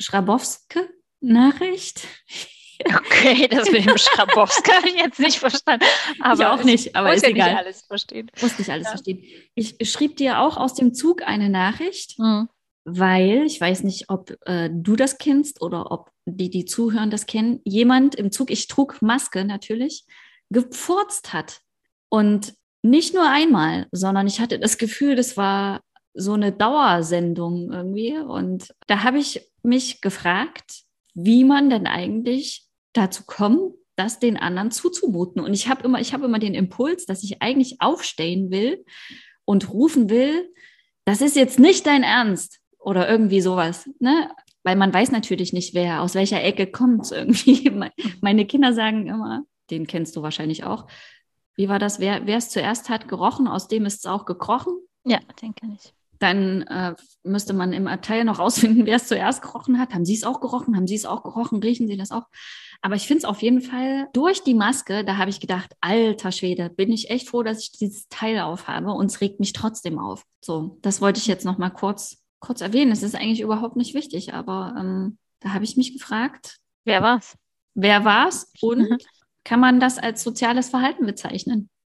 Schrabowske-Nachricht. Okay, das mit dem Schrabowska habe ich jetzt nicht verstanden. Ich Aber auch es nicht, aber muss ist ja nicht egal. alles verstehen. Muss nicht alles Ja. verstehen. Ich schrieb dir auch aus dem Zug eine Nachricht, Mhm. weil ich weiß nicht, ob äh, du das kennst oder ob die, die zuhören, das kennen. Jemand im Zug, ich trug Maske natürlich, gefurzt hat. Und nicht nur einmal, sondern ich hatte das Gefühl, das war so eine Dauersendung irgendwie. Und da habe ich mich gefragt, wie man denn eigentlich dazu kommt, das den anderen zuzumuten. Und ich habe immer, ich habe immer den Impuls, dass ich eigentlich aufstehen will und rufen will, das ist jetzt nicht dein Ernst oder irgendwie sowas, ne? Weil man weiß natürlich nicht, wer aus welcher Ecke kommt irgendwie. Meine Kinder sagen immer, den kennst du wahrscheinlich auch. Wie war das? Wer wer es zuerst hat gerochen, aus dem ist es auch gekrochen. Ja, den kenne ich. Dann äh, müsste man im Abteil noch rausfinden, wer es zuerst gerochen hat. Haben Sie es auch gerochen? Haben Sie es auch gerochen? Riechen Sie das auch? Aber ich finde es auf jeden Fall durch die Maske, da habe ich gedacht, alter Schwede, bin ich echt froh, dass ich dieses Teil aufhabe und es regt mich trotzdem auf. So, das wollte ich jetzt noch mal kurz, kurz erwähnen. Es ist eigentlich überhaupt nicht wichtig, aber ähm, da habe ich mich gefragt, Wer war's? wer war's und kann man das als soziales Verhalten bezeichnen?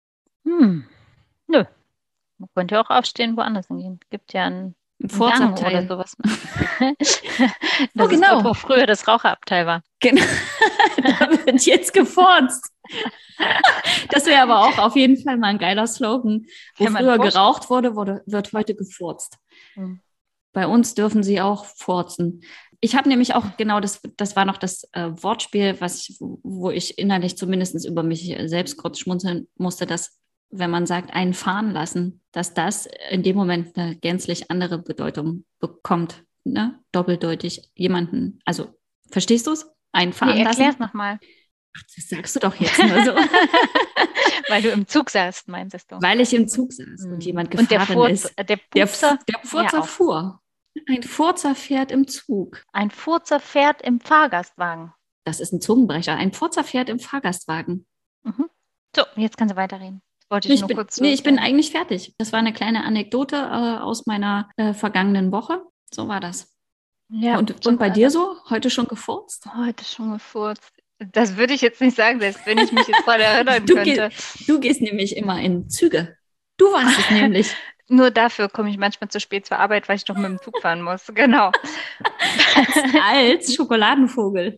Hm, nö. Man könnte ja auch aufstehen, woanders hingehen. Gibt ja einen, Ein einen Gang oder Pforzabteil. sowas. Oh, Das ist dort, genau. wo früher das Raucherabteil war. Genau. Da wird jetzt gefurzt. Das wäre aber auch auf jeden Fall mal ein geiler Slogan. Wo Wenn man früher vorstellt. geraucht wurde, wurde wird heute gefurzt. Hm. Bei uns dürfen sie auch furzen. Ich habe nämlich auch, genau, das, das war noch das äh, Wortspiel, was ich, wo ich innerlich zumindest über mich selbst kurz schmunzeln musste, dass, wenn man sagt, einen fahren lassen, dass das in dem Moment eine gänzlich andere Bedeutung bekommt. Ne? Doppeldeutig jemanden, also verstehst du es? Nee, Einfahren erklär's lassen? nochmal. Ach, das sagst du doch jetzt nur so. Weil du im Zug saßt, meintest du. Weil ich im Zug saß und Hm. jemand Und der gefahren Furz, ist. äh, der Der, Pupser, der ja Furzer auch. fuhr. Ein Furzer fährt im Zug. Ein Furzer fährt im Fahrgastwagen. Das ist ein Zungenbrecher. Ein Furzer fährt im Fahrgastwagen. Mhm. So, jetzt kannst du weiterreden. Das wollte Nee, ich ich nur bin, kurz nee, ich bin loswerden. eigentlich fertig. Das war eine kleine Anekdote äh, aus meiner äh, vergangenen Woche. So war das. Ja, Und, so und bei war dir das. so? Heute schon gefurzt? Heute schon gefurzt. Das würde ich jetzt nicht sagen, selbst wenn ich mich jetzt dran erinnern Du, geh, könnte. du gehst nämlich immer in Züge. Du warst es nämlich. Nur dafür komme ich manchmal zu spät zur Arbeit, weil ich noch mit dem Zug fahren muss. Genau. Als, als Schokoladenvogel.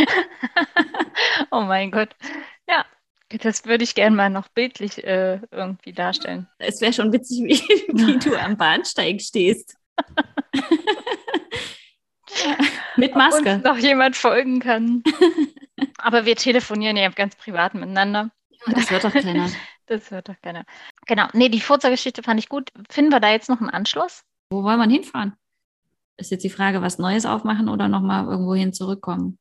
Oh mein Gott. Ja, das würde ich gerne mal noch bildlich äh, irgendwie darstellen. Es wäre schon witzig, wie, wie du am Bahnsteig stehst. Mit Ob uns Maske. noch jemand folgen kann. Aber wir telefonieren ja ganz privat miteinander. Das wird doch keiner. Das hört doch keiner. Genau. Nee, die Furzer-Geschichte fand ich gut. Finden wir da jetzt noch einen Anschluss? Wo wollen wir hinfahren? Ist jetzt die Frage, was Neues aufmachen oder nochmal irgendwo hin zurückkommen?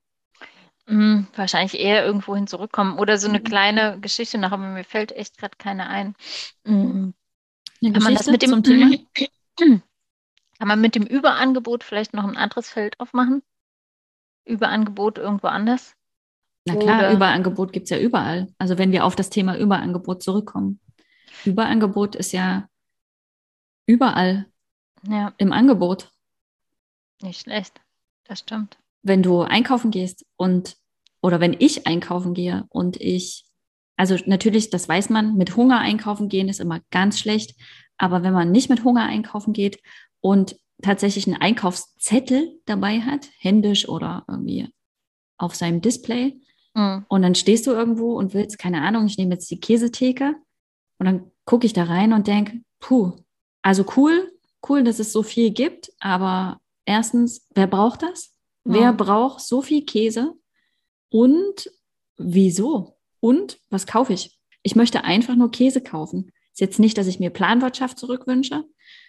Hm, wahrscheinlich eher irgendwo hin zurückkommen. Oder so eine Mhm. kleine Geschichte noch, aber mir fällt echt gerade keine ein. Hm, Eine Kann man das Geschichte mit dem, zum Thema? kann man mit dem Überangebot vielleicht noch ein anderes Feld aufmachen? Überangebot irgendwo anders? Na klar, Oder, Überangebot gibt es ja überall. Also wenn wir auf das Thema Überangebot zurückkommen. Überangebot ist ja überall ja, im Angebot. nicht schlecht. Das stimmt. Wenn du einkaufen gehst und, oder wenn ich einkaufen gehe und ich, also natürlich, das weiß man, mit Hunger einkaufen gehen ist immer ganz schlecht. Aber wenn man nicht mit Hunger einkaufen geht und tatsächlich einen Einkaufszettel dabei hat, händisch oder irgendwie auf seinem Display, Hm. und dann stehst du irgendwo und willst, keine Ahnung, ich nehme jetzt die Käsetheke und dann gucke ich da rein und denke, puh, also cool, cool, dass es so viel gibt, aber erstens, wer braucht das? Wer Hm. braucht so viel Käse? Und wieso? Und was kaufe ich? Ich möchte einfach nur Käse kaufen. Ist jetzt nicht, dass ich mir Planwirtschaft zurückwünsche,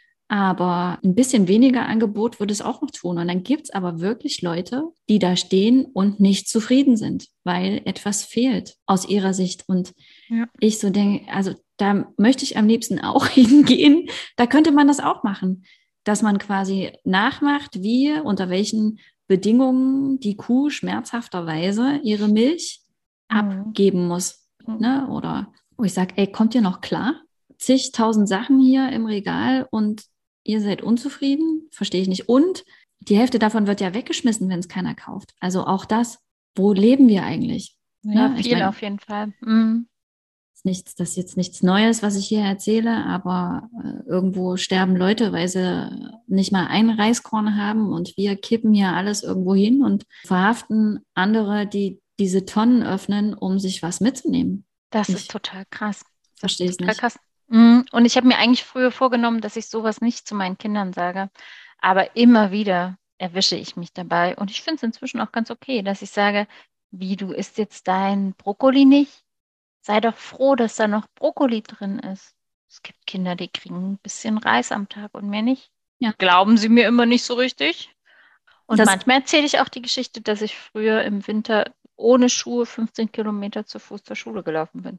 aber ein bisschen weniger Angebot würde es auch noch tun. Und dann gibt es aber wirklich Leute, die da stehen und nicht zufrieden sind, weil etwas fehlt aus ihrer Sicht. Und Ja. ich so denke, also da möchte ich am liebsten auch hingehen. Da könnte man das auch machen, dass man quasi nachmacht, wie, unter welchen Bedingungen die Kuh schmerzhafterweise ihre Milch Mhm. abgeben muss. Mhm. Ne? Oder wo ich sage, ey, kommt ihr noch klar? Zigtausend Sachen hier im Regal und ihr seid unzufrieden? Verstehe ich nicht. Und die Hälfte davon wird ja weggeschmissen, wenn es keiner kauft. Also auch das, wo leben wir eigentlich? Ja, Ne? Ich viel mein, auf jeden Fall. Mhm. ist nichts, das ist jetzt nichts Neues, was ich hier erzähle, aber äh, irgendwo sterben Leute, weil sie nicht mal ein Reiskorn haben und wir kippen hier alles irgendwo hin und verhaften andere, die diese Tonnen öffnen, um sich was mitzunehmen. Das ist Ich total krass. Das verstehe ist es total nicht. krass. Mhm. Und ich habe mir eigentlich früher vorgenommen, dass ich sowas nicht zu meinen Kindern sage. Aber immer wieder erwische ich mich dabei. Und ich finde es inzwischen auch ganz okay, dass ich sage, wie, du isst jetzt dein Brokkoli nicht? Sei doch froh, dass da noch Brokkoli drin ist. Es gibt Kinder, die kriegen ein bisschen Reis am Tag und mehr nicht. Ja, Glauben sie mir immer nicht so richtig. Und das, manchmal erzähle ich auch die Geschichte, dass ich früher im Winter ohne Schuhe fünfzehn Kilometer zu Fuß zur Schule gelaufen bin.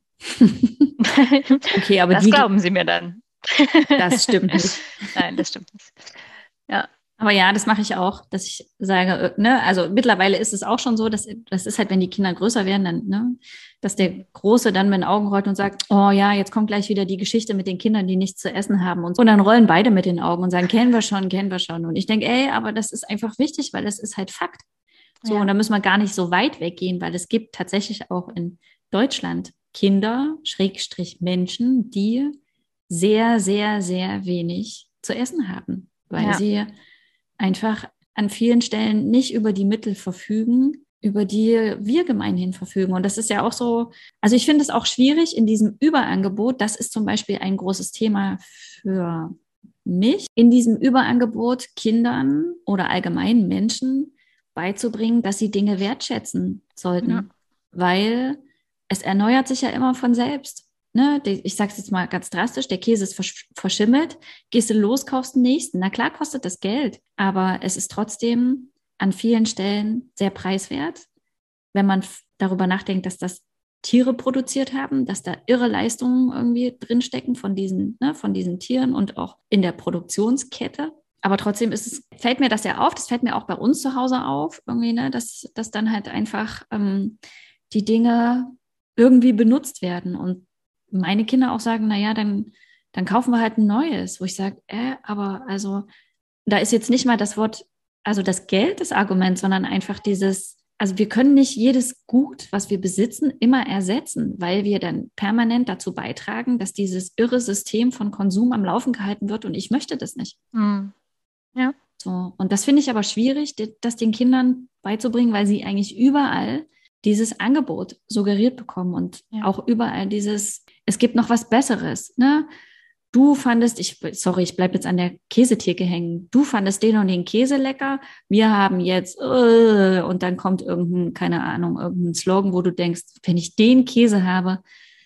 okay, aber Das die, glauben sie mir dann. das stimmt nicht. Nein, das stimmt nicht. Ja. Aber ja, das mache ich auch, dass ich sage, äh, ne, also mittlerweile ist es auch schon so, dass das ist halt, wenn die Kinder größer werden, dann, ne, dass der Große dann mit den Augen rollt und sagt, oh ja, jetzt kommt gleich wieder die Geschichte mit den Kindern, die nichts zu essen haben. Und, so. Und dann rollen beide mit den Augen und sagen, kennen wir schon, kennen wir schon. Und ich denke, ey, aber das ist einfach wichtig, weil das ist halt Fakt. So, Ja. und da müssen wir gar nicht so weit weggehen, weil es gibt tatsächlich auch in Deutschland Kinder, Schrägstrich Menschen, die sehr, sehr, sehr wenig zu essen haben, weil Ja. sie einfach an vielen Stellen nicht über die Mittel verfügen, über die wir gemeinhin verfügen. Und das ist ja auch so, also ich finde es auch schwierig in diesem Überangebot, das ist zum Beispiel ein großes Thema für mich, in diesem Überangebot Kindern oder allgemein Menschen beizubringen, dass sie Dinge wertschätzen sollten, Ja. weil es erneuert sich ja immer von selbst. Ne? Ich sage es jetzt mal ganz drastisch, der Käse ist versch- verschimmelt, gehst du los, kaufst den nächsten. Na klar kostet das Geld, aber es ist trotzdem an vielen Stellen sehr preiswert, wenn man f- darüber nachdenkt, dass das Tiere produziert haben, dass da irre Leistungen irgendwie drinstecken von diesen, ne, von diesen Tieren und auch in der Produktionskette. Aber trotzdem ist es, fällt mir das ja auf, das fällt mir auch bei uns zu Hause auf, irgendwie, ne, dass, dass dann halt einfach ähm, die Dinge irgendwie benutzt werden und meine Kinder auch sagen, naja, dann, dann kaufen wir halt ein neues, wo ich sage, äh, aber also da ist jetzt nicht mal das Wort, also das Geld das Argument, sondern einfach dieses, also wir können nicht jedes Gut, was wir besitzen, immer ersetzen, weil wir dann permanent dazu beitragen, dass dieses irre System von Konsum am Laufen gehalten wird und ich möchte das nicht. Mhm. Ja. So, und das finde ich aber schwierig, das den Kindern beizubringen, weil sie eigentlich überall dieses Angebot suggeriert bekommen und Ja. auch überall dieses, es gibt noch was Besseres, ne? Du fandest, ich, sorry, ich bleibe jetzt an der Käsetheke hängen. Du fandest den und den Käse lecker. Wir haben jetzt, äh, und dann kommt irgendein, keine Ahnung, irgendein Slogan, wo du denkst, wenn ich den Käse habe,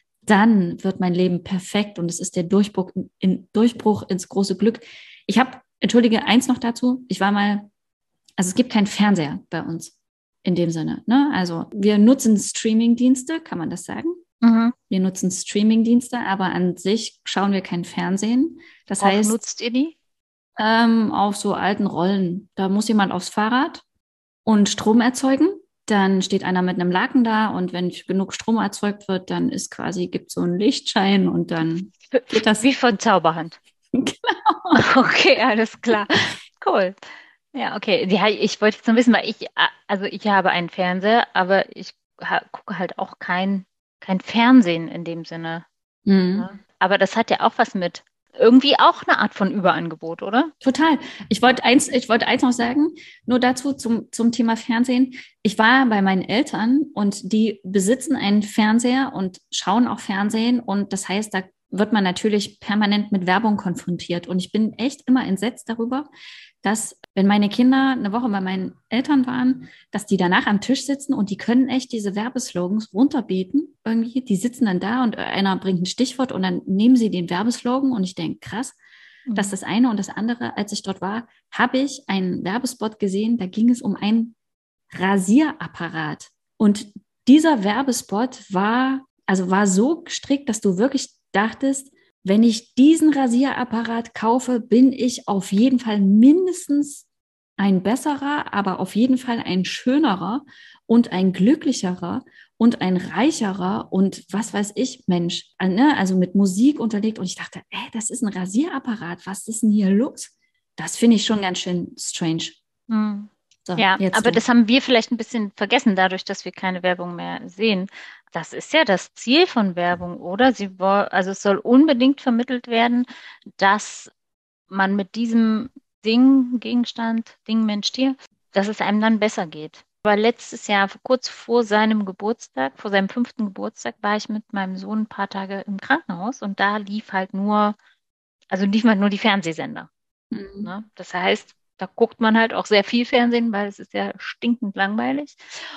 dann wird mein Leben perfekt und es ist der Durchbruch, in, Durchbruch ins große Glück. Ich habe, entschuldige, eins noch dazu. Ich war mal, also es gibt keinen Fernseher bei uns in dem Sinne. Ne? Also wir nutzen Streaming-Dienste, kann man das sagen? Mhm. Wir nutzen Streaming-Dienste, aber an sich schauen wir kein Fernsehen. Das Worauf heißt, nutzt ihr die? ähm, auf so alten Rollen, da muss jemand aufs Fahrrad und Strom erzeugen. Dann steht einer mit einem Laken da und wenn genug Strom erzeugt wird, dann ist quasi, gibt so einen Lichtschein und dann geht das. Wie von Zauberhand. Genau. Okay, alles klar. Cool. Ja, okay. Ja, ich wollte jetzt nur wissen, weil ich, also ich habe einen Fernseher, aber ich ha- gucke halt auch kein, kein Fernsehen in dem Sinne. Mhm. Ne? Aber das hat ja auch was mit irgendwie auch eine Art von Überangebot, oder? Total. Ich wollte eins, ich wollte eins noch sagen, nur dazu zum, zum Thema Fernsehen. Ich war bei meinen Eltern und die besitzen einen Fernseher und schauen auch Fernsehen und das heißt, da wird man natürlich permanent mit Werbung konfrontiert und ich bin echt immer entsetzt darüber, dass wenn meine Kinder eine Woche bei meinen Eltern waren, dass die danach am Tisch sitzen und die können echt diese Werbeslogans runterbeten irgendwie. Die sitzen dann da und einer bringt ein Stichwort und dann nehmen sie den Werbeslogan und ich denke, krass. Das ist das eine und das andere, als ich dort war, habe ich einen Werbespot gesehen, da ging es um einen Rasierapparat. Und dieser Werbespot war, also war so gestrickt, dass du wirklich dachtest, wenn ich diesen Rasierapparat kaufe, bin ich auf jeden Fall mindestens ein besserer, aber auf jeden Fall ein schönerer und ein glücklicherer und ein reicherer und was weiß ich, Mensch, also mit Musik unterlegt. Und ich dachte, ey, das ist ein Rasierapparat, was ist denn hier los? Das finde ich schon ganz schön strange. Hm. So, Ja, jetzt aber du. das haben wir vielleicht ein bisschen vergessen, dadurch, dass wir keine Werbung mehr sehen. Das ist ja das Ziel von Werbung, oder? Sie, wo- also es soll unbedingt vermittelt werden, dass man mit diesem Ding, Gegenstand, Ding, Mensch, Tier, dass es einem dann besser geht. Aber letztes Jahr, kurz vor seinem Geburtstag, vor seinem fünften Geburtstag, war ich mit meinem Sohn ein paar Tage im Krankenhaus und da lief halt nur, also liefen halt nur die Fernsehsender. Mhm. Ne? Das heißt, da guckt man halt auch sehr viel Fernsehen, weil es ist ja stinkend langweilig.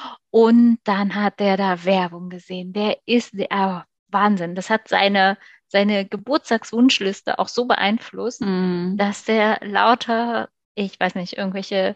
Und dann hat der da Werbung gesehen. Der ist der ah, Wahnsinn. Das hat seine, seine Geburtstagswunschliste auch so beeinflusst, Mhm. dass der lauter, ich weiß nicht, irgendwelche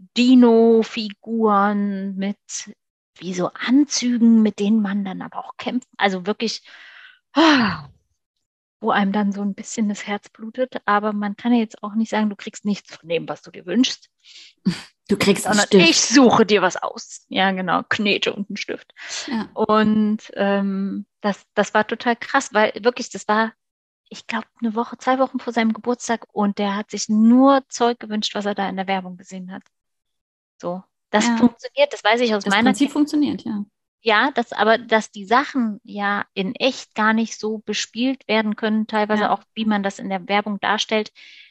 Dino-Figuren mit wie so Anzügen, mit denen man dann aber auch kämpft. Also wirklich, ah, wo einem dann so ein bisschen das Herz blutet. Aber man kann ja jetzt auch nicht sagen, du kriegst nichts von dem, was du dir wünschst, Du kriegst einen sondern ich Stift. suche dir was aus. Ja, genau, Knete und einen Stift. Ja. Und ähm, das, das war total krass, weil wirklich, das war, ich glaube, eine Woche, zwei Wochen vor seinem Geburtstag und der hat sich nur Zeug gewünscht, was er da in der Werbung gesehen hat. So, das Ja, funktioniert, das weiß ich aus das meiner Prinzip Kindheit. funktioniert, ja. ja, dass aber, dass die Sachen ja in echt gar nicht so bespielt werden können, teilweise Ja. auch, wie man das in der Werbung darstellt,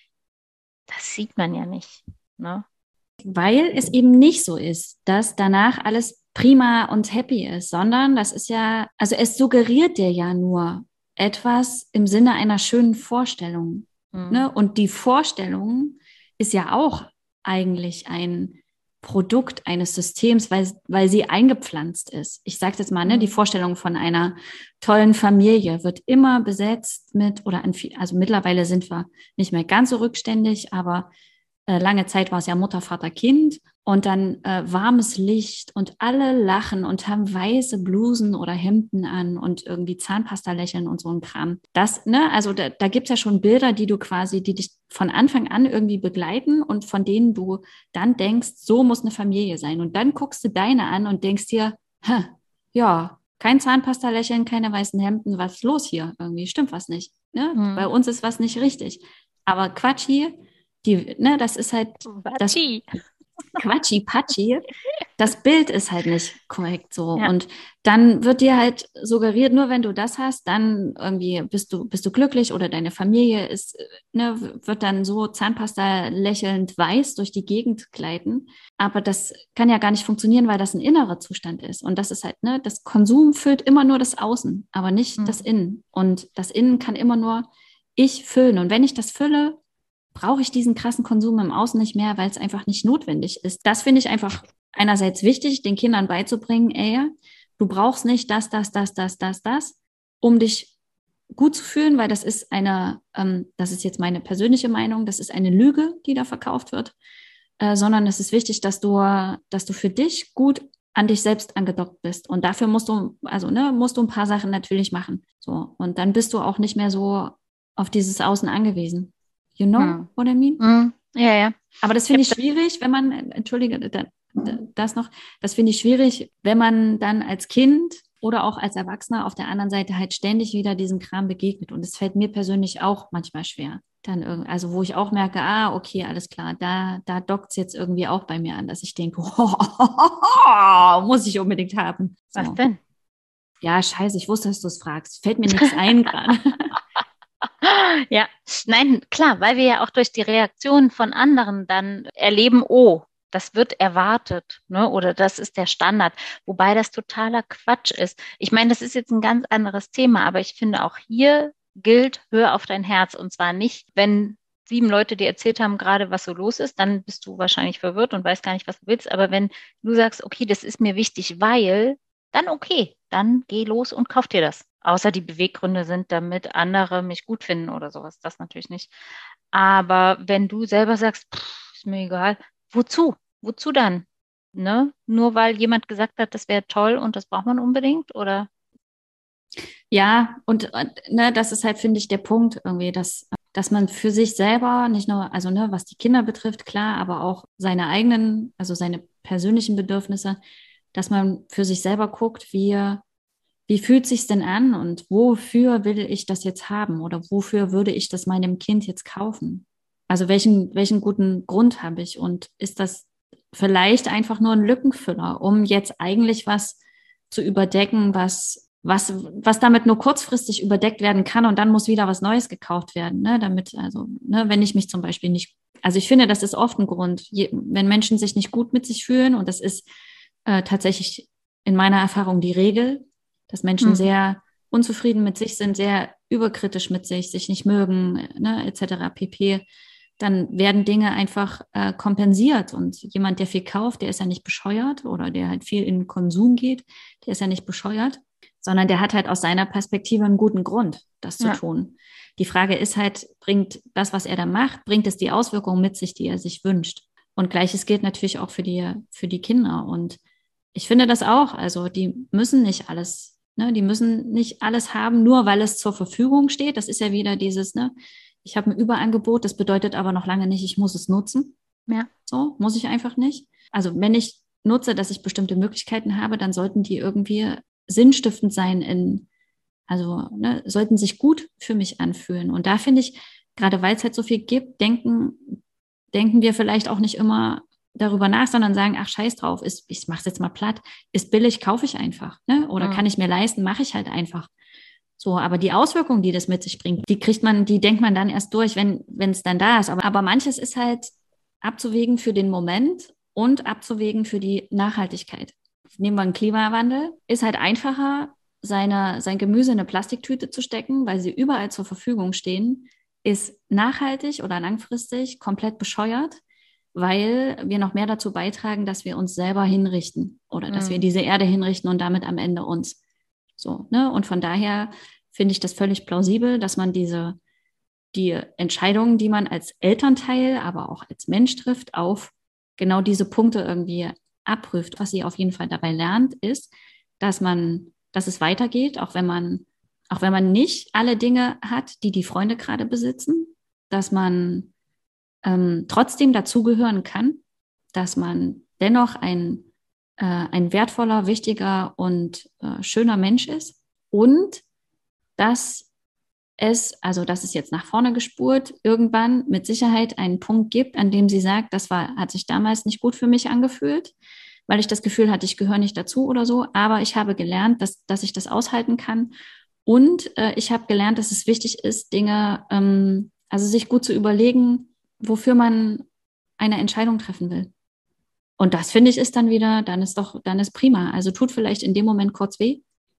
das sieht man ja nicht, ne? Weil es eben nicht so ist, dass danach alles prima und happy ist, sondern das ist ja, also es suggeriert dir ja nur etwas im Sinne einer schönen Vorstellung. Hm. Ne? Und die Vorstellung ist ja auch eigentlich ein Produkt eines Systems, weil, weil sie eingepflanzt ist. Ich sage jetzt mal, ne, die Hm. Vorstellung von einer tollen Familie wird immer besetzt mit, oder an, also mittlerweile sind wir nicht mehr ganz so rückständig, aber äh, lange Zeit war es ja Mutter, Vater, Kind und dann äh, warmes Licht und alle lachen und haben weiße Blusen oder Hemden an und irgendwie Zahnpasta lächeln und so ein Kram. Das, ne, also da, da gibt es ja schon Bilder, die du quasi, die dich von Anfang an irgendwie begleiten und von denen du dann denkst, so muss eine Familie sein. Und dann guckst du deine an und denkst dir, hä, ja, kein Zahnpasta lächeln, keine weißen Hemden, was ist los hier? Irgendwie stimmt was nicht. Ne? Bei Hm. uns ist was nicht richtig. Aber Quatsch hier, die, ne, das ist halt das Watschi. Quatschi-Patschi. Das Bild ist halt nicht korrekt so. Ja. Und dann wird dir halt suggeriert, nur wenn du das hast, dann irgendwie bist du, bist du glücklich oder deine Familie ist, ne, wird dann so Zahnpasta lächelnd weiß durch die Gegend gleiten. Aber das kann ja gar nicht funktionieren, weil das ein innerer Zustand ist. Und das ist halt, ne, das Konsum füllt immer nur das Außen, aber nicht das Hm. Innen. Und das Innen kann immer nur ich füllen. Und wenn ich das fülle, brauche ich diesen krassen Konsum im Außen nicht mehr, weil es einfach nicht notwendig ist. Das finde ich einfach einerseits wichtig, den Kindern beizubringen, ey, du brauchst nicht das, das, das, das, das, das, um dich gut zu fühlen, weil das ist eine, ähm, das ist jetzt meine persönliche Meinung, das ist eine Lüge, die da verkauft wird, äh, sondern es ist wichtig, dass du, dass du für dich gut an dich selbst angedockt bist. Und dafür musst du, also ne, musst du ein paar Sachen natürlich machen. So. Und dann bist du auch nicht mehr so auf dieses Außen angewiesen. You know Hm. what I mean? Hm. Ja, ja. Aber das Ich finde habe ich das, schwierig, wenn man, entschuldige, da, da, das noch, das finde ich schwierig, wenn man dann als Kind oder auch als Erwachsener auf der anderen Seite halt ständig wieder diesem Kram begegnet. Und es fällt mir persönlich auch manchmal schwer. Dann irgendwie, also wo ich auch merke, ah, okay, alles klar, da, da dockt es jetzt irgendwie auch bei mir an, dass ich denke, oh, muss ich unbedingt haben. was So. denn? Ja, scheiße, ich wusste, dass du es fragst. Fällt mir nichts ein gerade. Ja, nein, klar, weil wir ja auch durch die Reaktionen von anderen dann erleben, oh, das wird erwartet, ne? Oder das ist der Standard, wobei das totaler Quatsch ist. Ich meine, das ist jetzt ein ganz anderes Thema, aber ich finde auch hier gilt, hör auf dein Herz. Und zwar nicht, wenn sieben Leute dir erzählt haben gerade, was so los ist, dann bist du wahrscheinlich verwirrt und weißt gar nicht, was du willst. Aber wenn du sagst, okay, das ist mir wichtig, weil, dann okay, dann geh los und kauf dir das. Außer die Beweggründe sind, damit andere mich gut finden oder sowas, das natürlich nicht. Aber wenn du selber sagst, pff, ist mir egal, wozu? Wozu dann? Ne? Nur weil jemand gesagt hat, das wäre toll und das braucht man unbedingt? Oder? Ja, und, und ne, das ist halt, finde ich, der Punkt irgendwie, dass, dass man für sich selber, nicht nur, also ne, was die Kinder betrifft, klar, aber auch seine eigenen, also seine persönlichen Bedürfnisse, dass man für sich selber guckt, wie, wie fühlt sich's denn an und wofür will ich das jetzt haben oder wofür würde ich das meinem Kind jetzt kaufen? Also welchen, welchen guten Grund habe ich und ist das vielleicht einfach nur ein Lückenfüller, um jetzt eigentlich was zu überdecken, was was, was damit nur kurzfristig überdeckt werden kann und dann muss wieder was Neues gekauft werden, ne? Damit, also, ne, wenn ich mich zum Beispiel nicht, also ich finde, das ist oft ein Grund, je, wenn Menschen sich nicht gut mit sich fühlen und das ist äh, tatsächlich in meiner Erfahrung die Regel, dass Menschen Hm. sehr unzufrieden mit sich sind, sehr überkritisch mit sich, sich nicht mögen, ne, et cetera pp., dann werden Dinge einfach äh, kompensiert. Und jemand, der viel kauft, der ist ja nicht bescheuert oder der halt viel in den Konsum geht, der ist ja nicht bescheuert, sondern der hat halt aus seiner Perspektive einen guten Grund, das zu Ja. tun. Die Frage ist halt, bringt das, was er da macht, bringt es die Auswirkungen mit sich, die er sich wünscht? Und Gleiches gilt natürlich auch für die, für die Kinder. Und ich finde das auch. Also die müssen nicht alles, ne, die müssen nicht alles haben, nur weil es zur Verfügung steht. Das ist ja wieder dieses, ne, ich habe ein Überangebot, das bedeutet aber noch lange nicht, ich muss es nutzen. Ja. So, muss ich einfach nicht. Also wenn ich nutze, dass ich bestimmte Möglichkeiten habe, dann sollten die irgendwie sinnstiftend sein in, also ne, sollten sich gut für mich anfühlen. Und da finde ich, gerade weil es halt so viel gibt, denken, denken wir vielleicht auch nicht immer darüber nach, sondern sagen, ach, scheiß drauf, ist, ich mache es jetzt mal platt, ist billig, kaufe ich einfach. Ne? Oder Mhm. kann ich mir leisten, mache ich halt einfach. So, aber die Auswirkungen, die das mit sich bringt, die kriegt man, die denkt man dann erst durch, wenn wenn es dann da ist. Aber, aber manches ist halt abzuwägen für den Moment und abzuwägen für die Nachhaltigkeit. Nehmen wir einen Klimawandel, ist halt einfacher, seine, sein Gemüse in eine Plastiktüte zu stecken, weil sie überall zur Verfügung stehen, ist nachhaltig oder langfristig komplett bescheuert, weil wir noch mehr dazu beitragen, dass wir uns selber hinrichten oder dass wir Mhm. diese Erde hinrichten und damit am Ende uns. So, ne? Und von daher finde ich das völlig plausibel, dass man diese, die Entscheidungen, die man als Elternteil, aber auch als Mensch trifft, auf genau diese Punkte irgendwie abprüft. Was sie auf jeden Fall dabei lernt, ist, dass man, dass es weitergeht, auch wenn man, auch wenn man nicht alle Dinge hat, die die Freunde gerade besitzen, dass man ähm, trotzdem dazugehören kann, dass man dennoch ein, äh, ein wertvoller, wichtiger und äh, schöner Mensch ist und dass es, also dass es jetzt nach vorne gespurt, irgendwann mit Sicherheit einen Punkt gibt, an dem sie sagt, das war, hat sich damals nicht gut für mich angefühlt, weil ich das Gefühl hatte, ich gehöre nicht dazu oder so, aber ich habe gelernt, dass, dass ich das aushalten kann und äh, ich habe gelernt, dass es wichtig ist, Dinge, ähm, also sich gut zu überlegen, wofür man eine Entscheidung treffen will. Und das finde ich ist dann wieder, dann ist doch, dann ist prima. Also tut vielleicht in dem Moment kurz weh,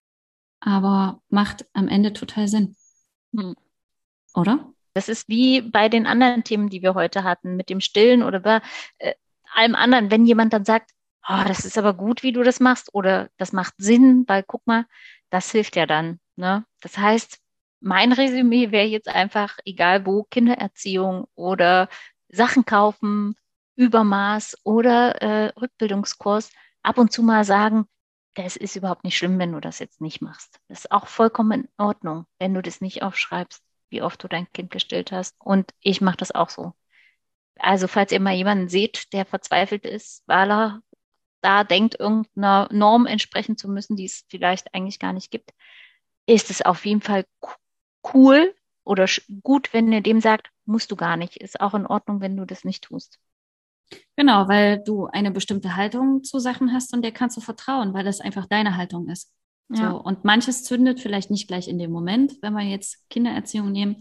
aber macht am Ende total Sinn, Mhm. oder? Das ist wie bei den anderen Themen, die wir heute hatten, mit dem Stillen oder bei äh, allem anderen. Wenn jemand dann sagt, oh, das ist aber gut, wie du das machst, oder das macht Sinn, weil guck mal, das hilft ja dann. Ne? Das heißt, mein Resümee wäre jetzt einfach, egal wo, Kindererziehung oder Sachen kaufen, Übermaß oder äh, Rückbildungskurs, ab und zu mal sagen, das ist überhaupt nicht schlimm, wenn du das jetzt nicht machst. Das ist auch vollkommen in Ordnung, wenn du das nicht aufschreibst, wie oft du dein Kind gestillt hast. Und ich mache das auch so. Also falls ihr mal jemanden seht, der verzweifelt ist, weil er da denkt, irgendeiner Norm entsprechen zu müssen, die es vielleicht eigentlich gar nicht gibt, ist es auf jeden Fall cool oder gut, wenn ihr dem sagt, musst du gar nicht. Ist auch in Ordnung, wenn du das nicht tust. Genau, weil du eine bestimmte Haltung zu Sachen hast und der kannst du vertrauen, weil das einfach deine Haltung ist. Ja. So, und manches zündet vielleicht nicht gleich in dem Moment, wenn wir jetzt Kindererziehung nehmen,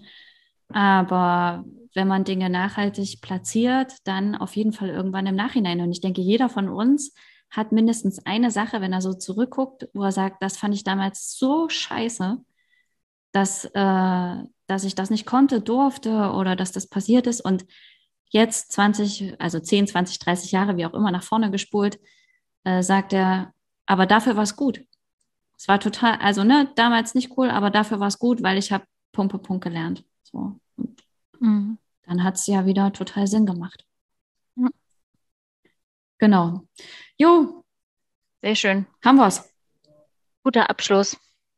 aber wenn man Dinge nachhaltig platziert, dann auf jeden Fall irgendwann im Nachhinein. Und ich denke, jeder von uns hat mindestens eine Sache, wenn er so zurückguckt, wo er sagt, das fand ich damals so scheiße, dass, äh, dass ich das nicht konnte, durfte oder dass das passiert ist. Und jetzt zwanzig, also zehn, zwanzig, dreißig Jahre, wie auch immer, nach vorne gespult, äh, sagt er, aber dafür war es gut. Es war total, also ne, damals nicht cool, aber dafür war es gut, weil ich habe Punkt, Punkt, Punkt gelernt. So. Und Mhm. dann hat es ja wieder total Sinn gemacht. Ja, Genau. Jo, sehr schön. haben wir's. Guter Abschluss.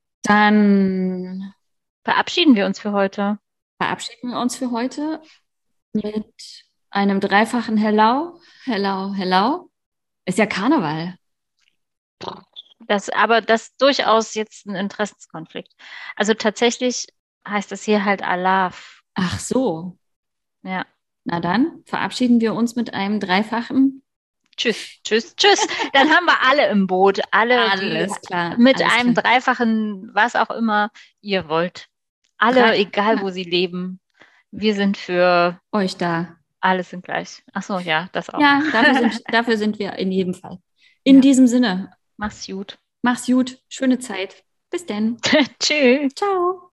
Dann Verabschieden wir uns für heute. verabschieden wir uns für heute mit einem dreifachen Hello, Hello, Hello. Ist ja Karneval. Das, aber das ist durchaus jetzt ein Interessenskonflikt. Also tatsächlich heißt es hier halt Alaf. Ach so. Ja. Na dann verabschieden wir uns mit einem dreifachen. Tschüss, tschüss, tschüss. Dann haben wir alle im Boot. Alle, die Alles klar, mit alles einem klar. dreifachen, was auch immer ihr wollt. Alle, Drei, egal wo sie leben. Wir sind für euch da. alle sind gleich. Ach so, ja, das auch. Ja, dafür sind, dafür sind wir in jedem Fall. In Ja, diesem Sinne, mach's gut. mach's gut, schöne Zeit. Bis denn. Tschüss. Ciao.